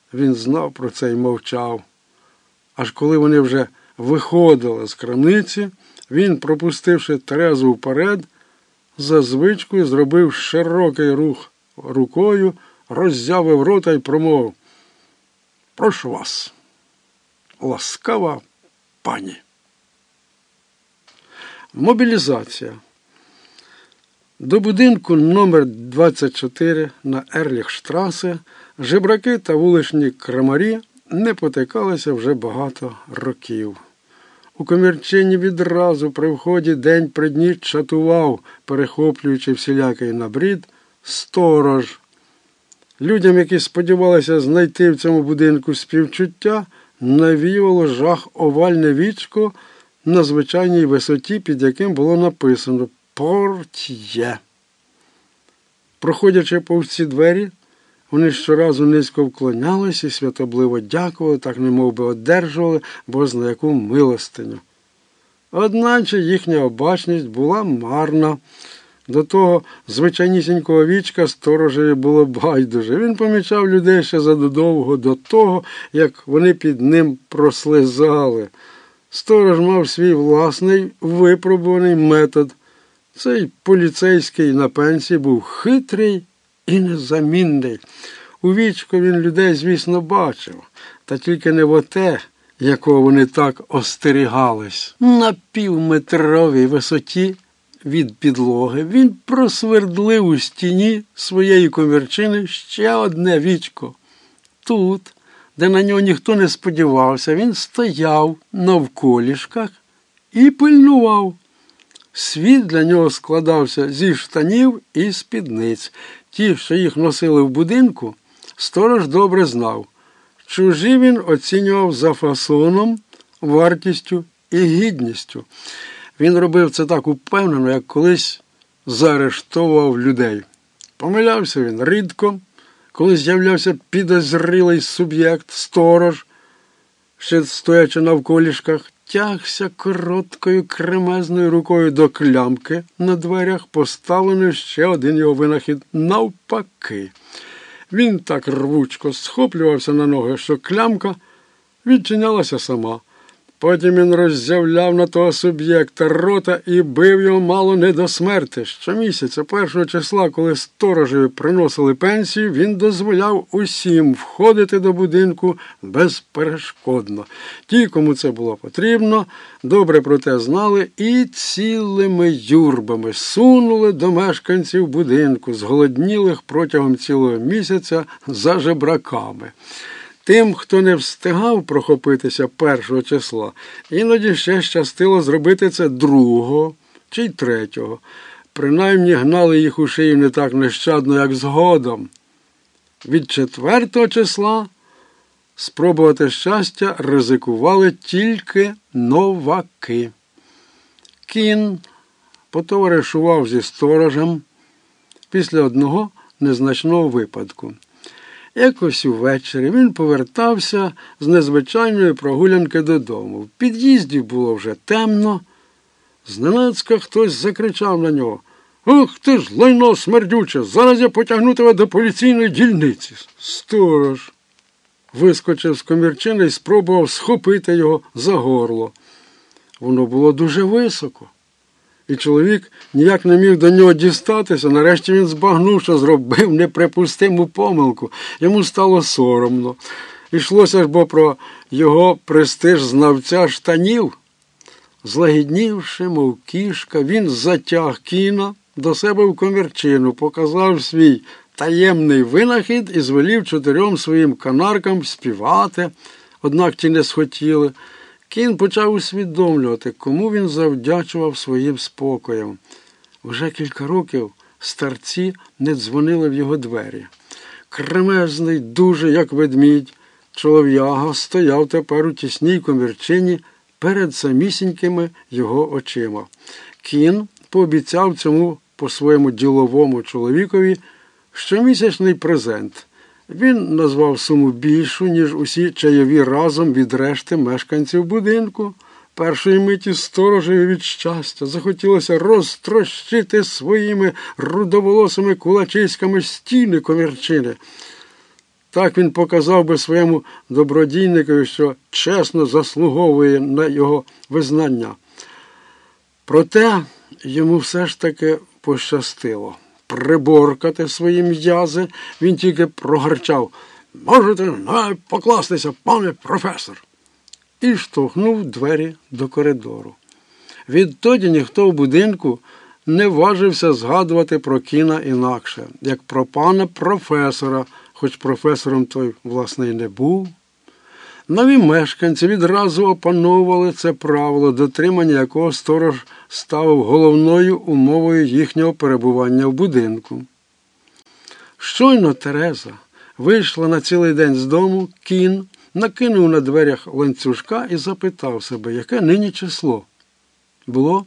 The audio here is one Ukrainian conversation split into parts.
Він знав про це і мовчав. Аж коли вони вже виходили з крамниці, він, пропустивши Терезу вперед, за звичкою зробив широкий рух рукою, роззявив рота й промовив: «Прошу вас, ласкава пані». Мобілізація. До будинку номер 24 на Ерліхштрасе жебраки та вуличні крамарі не потикалися вже багато років. У комірчині відразу при вході день при дні чатував, перехоплюючи всілякий набрід, сторож. Людям, які сподівалися знайти в цьому будинку співчуття, навіювало жах овальне вічко на звичайній висоті, під яким було написано «Портьє». Проходячи повз ці двері, вони щоразу низько вклонялись і святобливо дякували, так немов би одержували бозна яку милостиню. Одначе їхня обачність була марна. До того звичайнісінького вічка сторожеві було байдуже. Він помічав людей ще задовго до того, як вони під ним прослизали. Сторож мав свій власний випробуваний метод. Цей поліцейський на пенсії був хитрий і незамінний. У вічко він людей, звісно, бачив, та тільки не в оте, якого вони так остерігались. На півметровій висоті від підлоги він просвердлив у стіні своєї комірчини ще одне вічко. Тут, де на нього ніхто не сподівався, він стояв навколішках і пильнував. Світ для нього складався зі штанів і спідниць. Ті, що їх носили в будинку, сторож добре знав. Чужі він оцінював за фасоном, вартістю і гідністю. Він робив це так упевнено, як колись заарештовував людей. Помилявся він рідко, коли з'являвся підозрілий суб'єкт, сторож, ще стоячи навколішках, тягся короткою кремезною рукою до клямки на дверях, поставленої ще один його винахід навпаки. Він так рвучко схоплювався на ноги, що клямка відчинялася сама. Потім він роззявляв на того суб'єкта рота і бив його мало не до смерти. Щомісяця, 1 числа, коли сторожеві приносили пенсію, він дозволяв усім входити до будинку безперешкодно. Ті, кому це було потрібно, добре про те знали і цілими юрбами сунули до мешканців будинку, зголоднілих протягом цілого місяця за жебраками. Тим, хто не встигав прохопитися 1 числа, іноді ще щастило зробити це 2 чи й 3. Принаймні гнали їх у шию не так нещадно, як згодом. Від 4 числа спробувати щастя ризикували тільки новаки. Кін потоваришував зі сторожем після одного незначного випадку. Якось увечері він повертався з незвичайної прогулянки додому. В під'їзді було вже темно. Зненацька хтось закричав на нього: «Ох ти ж, лайно смердюче! Зараз я потягну тебе до поліційної дільниці!» Сторож вискочив з комірчини і спробував схопити його за горло. Воно було дуже високо. І чоловік ніяк не міг до нього дістатися. Нарешті він збагнув, що зробив неприпустиму помилку. Йому стало соромно. Йшлося ж бо про його престиж знавця штанів. Злагіднівши, мов кішка, він затяг Кіна до себе в комірчину, показав свій таємний винахід і звелів 4 своїм канаркам співати, однак ті не схотіли. Кін почав усвідомлювати, кому він завдячував своїм спокоєм. Вже кілька років старці не дзвонили в його двері. Кремезний, дуже як ведмідь, чолов'яга стояв тепер у тісній комірчині перед самісінькими його очима. Кін пообіцяв цьому по-своєму діловому чоловікові щомісячний презент. Він назвав суму більшу, ніж усі чайові разом від решти мешканців будинку. Першої миті сторожеві від щастя захотілося розтрощити своїми рудоволосими кулачиськами стіни комірчини. Так він показав би своєму добродійникові, що чесно заслуговує на його визнання. Проте йому все ж таки пощастило. Приборкати свої м'язи він тільки прогарчав: «Можете навіть покластися, пане професор!» і штовхнув двері до коридору. Відтоді ніхто в будинку не важився згадувати про Кіна інакше, як про пана професора, хоч професором той, власне, і не був. Нові мешканці відразу опановували це правило, дотримання якого сторож ставив головною умовою їхнього перебування в будинку. Щойно Тереза вийшла на цілий день з дому, Кін накинув на дверях ланцюжка і запитав себе, яке нині число. Було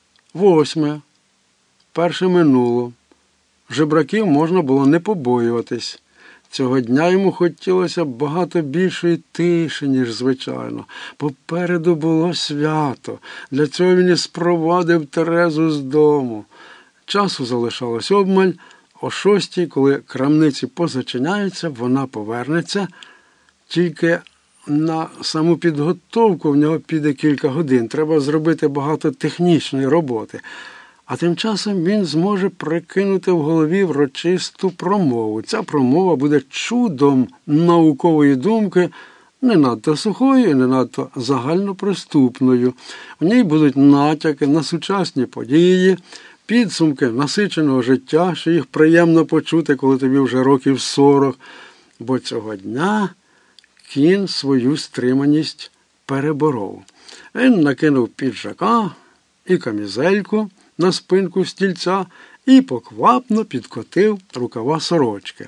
8. Перше минуло. Жебраків можна було не побоюватись. Цього дня йому хотілося багато більшої тиші, ніж звичайно. Попереду було свято. Для цього він і спровадив Терезу з дому. Часу залишалось обмаль. О 6, коли крамниці позачиняються, вона повернеться. Тільки на саму підготовку в нього піде кілька годин. Треба зробити багато технічної роботи. А тим часом він зможе прикинути в голові врочисту промову. Ця промова буде чудом наукової думки, не надто сухою, не надто загальноприступною. В ній будуть натяки на сучасні події, підсумки насиченого життя, що їх приємно почути, коли тобі вже років 40. Бо цього дня Кін свою стриманість переборов. Він накинув піджака і камізельку на спинку стільця і поквапно підкотив рукава сорочки.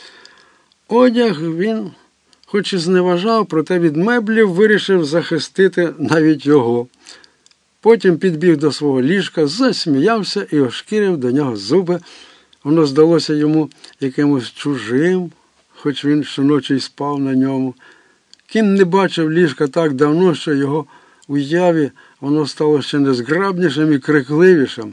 Одяг він, хоч і зневажав, проте від меблів вирішив захистити навіть його. Потім підбіг до свого ліжка, засміявся і ошкірив до нього зуби. Воно здалося йому якимось чужим, хоч він щоночі й спав на ньому. Кін не бачив ліжка так давно, що його уяві воно стало ще незграбнішим і крикливішим.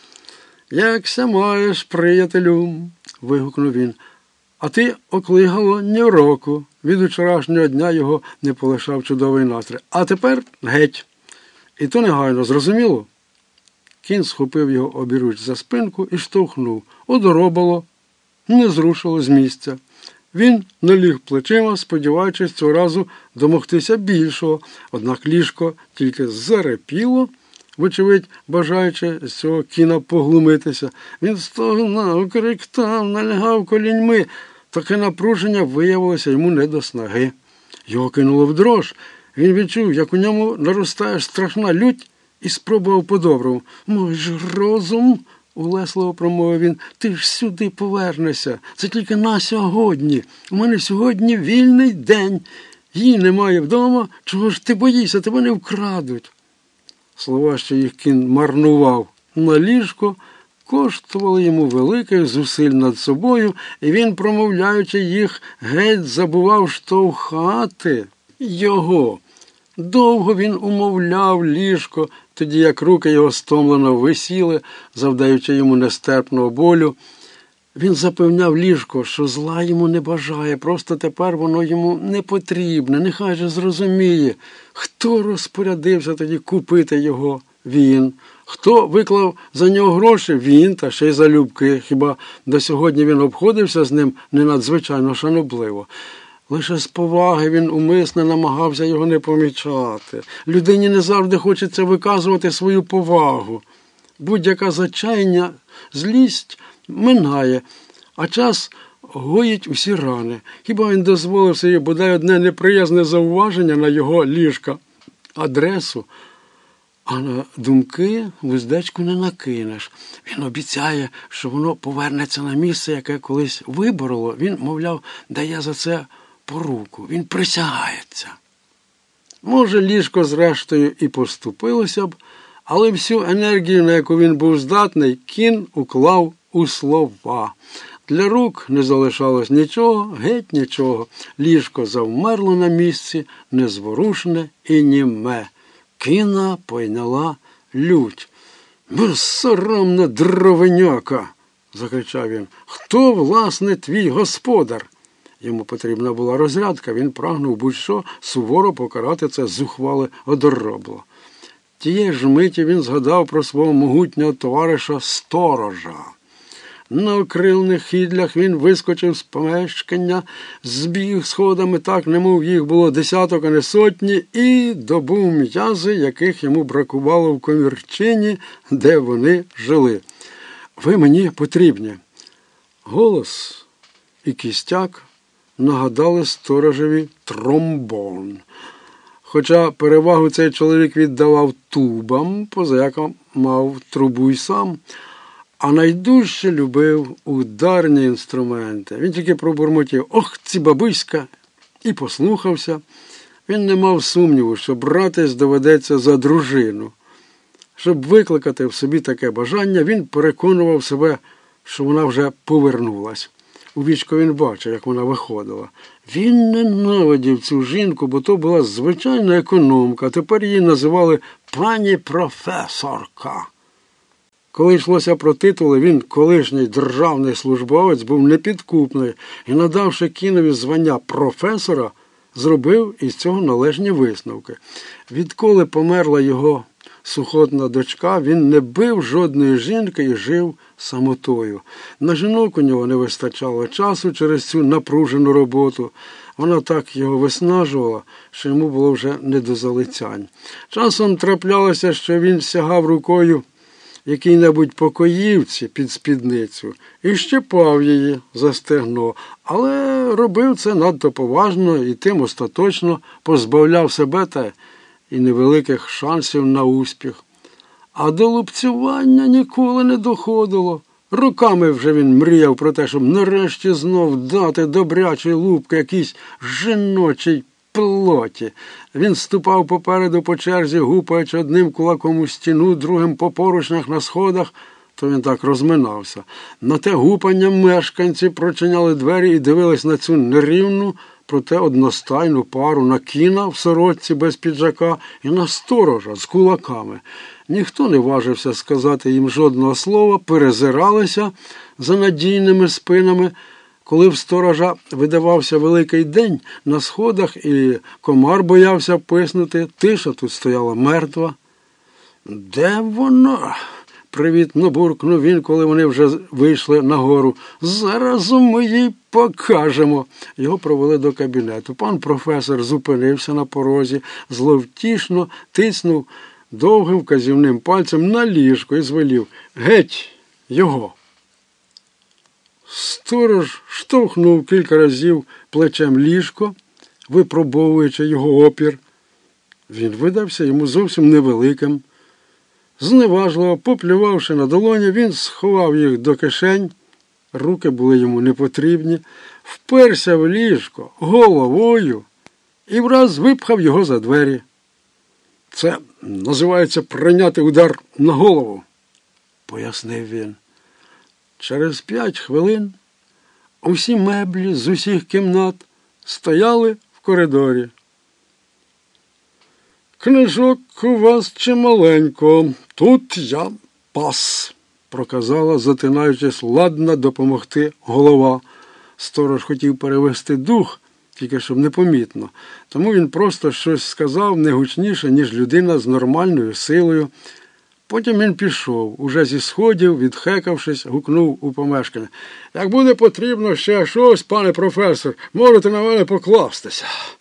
«Якся маєш, приятелю?» – вигукнув він. «А ти, оклигало, ні року». Від вчорашнього дня його не полишав чудовий настрій. «А тепер геть». І то негайно, зрозуміло? Кін схопив його обіруч за спинку і штовхнув. Одоробало, не зрушило з місця. Він наліг плечима, сподіваючись цього разу домогтися більшого, однак ліжко тільки зарепіло, вочевидь, бажаючи з цього Кіна поглумитися. Він стогнав, криктав, налягав коліньми. Таке напруження виявилося йому не до снаги. Його кинуло в дрож. Він відчув, як у ньому наростає страшна лють, і спробував по-доброму. «Мой ж розум!» – улесливо промовив він. «Ти ж сюди повернешся. Це тільки на сьогодні. У мене сьогодні вільний день. Її немає вдома. Чого ж ти боїшся? Тебе не вкрадуть». Слова, що їх Кін марнував на ліжко, коштували йому великих зусиль над собою, і він, промовляючи їх, геть забував штовхати його. Довго він умовляв ліжко, тоді як руки його стомлено висіли, завдаючи йому нестерпного болю. Він запевняв ліжко, що зла йому не бажає, просто тепер воно йому не потрібне, нехай же зрозуміє. Хто розпорядився тоді купити його? Він. Хто виклав за нього гроші? Він, та ще й залюбки. Хіба до сьогодні він обходився з ним не надзвичайно шанобливо? Лише з поваги він умисне намагався його не помічати. Людині не завжди хочеться виказувати свою повагу. Будь-яка зачайна злість минає, а час гоїть усі рани. Хіба він дозволив собі бодай одне неприязне зауваження на його ліжка, адресу, а на думки вуздечку не накинеш. Він обіцяє, що воно повернеться на місце, яке колись вибороло. Він, мовляв, дає за це поруку. Він присягається. Може, ліжко зрештою і поступилося б, але всю енергію, на яку він був здатний, Кін уклав у слова. Для рук не залишалось нічого, геть нічого. Ліжко завмерло на місці, незворушне і німе. Кіна пойняла лють. «Безсоромна дровиняка!» – закричав він. «Хто, власне, твій господар? Йому потрібна була розрядка, він прагнув будь-що суворо покарати це зухвале одоробло. Тієї ж миті він згадав про свого могутнього товариша Сторожа. На окрилних хідлях він вискочив з помешкання, збіг сходами так, немов їх було десяток, а не сотні, і добув м'язи, яких йому бракувало в комірчині, де вони жили. «Ви мені потрібні». Голос і кістяк нагадали Сторожеві тромбон. Хоча перевагу цей чоловік віддавав тубам, позаяка мав трубу й сам, а найдужче любив ударні інструменти. Він тільки пробурмотів «Ох, ці бабиська!» і послухався. Він не мав сумніву, що братись доведеться за дружину. Щоб викликати в собі таке бажання, він переконував себе, що вона вже повернулась. У вічко він бачив, як вона виходила. Він ненавидів цю жінку, бо то була звичайна економка, а тепер її називали «пані професорка». Коли йшлося про титули, він, колишній державний службовець, був непідкупний і, надавши Кінові звання професора, зробив із цього належні висновки. Відколи померла його сухотна дочка, він не бив жодної жінки і жив самотою. На жінок у нього не вистачало часу через цю напружену роботу. Вона так його виснажувала, що йому було вже не до залицянь. Часом траплялося, що він сягав рукою якій-небудь покоївці під спідницю і щепав її за стегно, але робив це надто поважно і тим остаточно позбавляв себе та і невеликих шансів на успіх. А до лупцювання ніколи не доходило. Роками вже він мріяв про те, щоб нарешті знов дати добрячий лупки якійсь жіночій плоті. Він ступав попереду по черзі, гупаючи одним кулаком у стіну, другим по поручнях на сходах, то він так розминався. На те гупання мешканці прочиняли двері і дивились на цю нерівну, проте одностайну пару, на Кіна в сорочці без піджака і на Сторожа з кулаками. Ніхто не важився сказати їм жодного слова, перезиралися за надійними спинами. Коли в Сторожа видавався великий день, на сходах і комар боявся писнути, тиша тут стояла мертва. «Де вона?» – привітно буркнув він, коли вони вже вийшли нагору. «Зараз ми їй покажемо». Його провели до кабінету. Пан професор зупинився на порозі, зловтішно тиснув довгим вказівним пальцем на ліжко і звелів «Геть його!». Сторож штовхнув кілька разів плечем ліжко, випробовуючи його опір. Він видався йому зовсім невеликим. Зневажливо поплювавши на долоні, він сховав їх до кишень, руки були йому непотрібні, вперся в ліжко головою і враз випхав його за двері. «Це називається прийняти удар на голову», – пояснив він. Через 5 хвилин усі меблі з усіх кімнат стояли в коридорі. «Книжок у вас чималенько, тут я пас», – проказала, затинаючись, ладна допомогти голова. Сторож хотів перевести дух, тільки щоб непомітно. Тому він просто щось сказав не гучніше, ніж людина з нормальною силою. Потім він пішов, уже зі сходів, відхекавшись, гукнув у помешкання. «Як буде потрібно ще щось, пане професор, можете на мене покластися».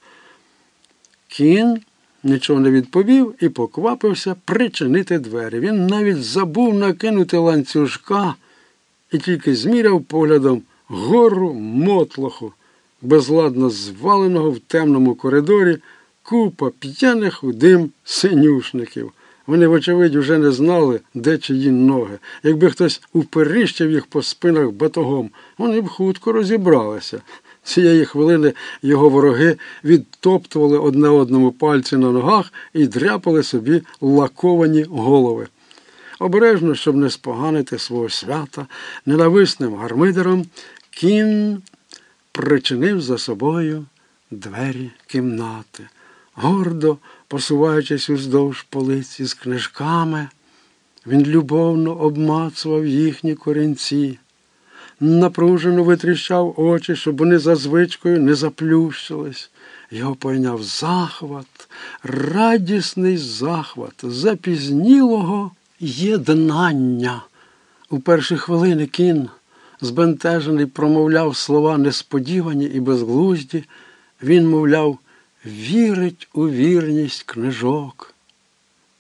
Кін нічого не відповів і поквапився причинити двері. Він навіть забув накинути ланцюжка і тільки зміряв поглядом гору мотлоху, безладно зваленого в темному коридорі, купа п'яних у дим синюшників. Вони, вочевидь, уже не знали, де чиї ноги. Якби хтось уперіщив їх по спинах батогом, вони б хутко розібралися. Цієї хвилини його вороги відтоптували одне одному пальці на ногах і дряпали собі лаковані голови. Обережно, щоб не споганити свого свята, ненависним гармидером, Кін причинив за собою двері кімнати. Гордо посуваючись уздовж полиць із книжками, він любовно обмацував їхні корінці. напружено витріщав очі, щоб вони за звичкою не заплющились. Його пойняв захват, радісний захват, запізнілого єднання. У перші хвилини кін, збентежений, промовляв слова несподівані і безглузді. Він, мовляв, вірить у вірність книжок.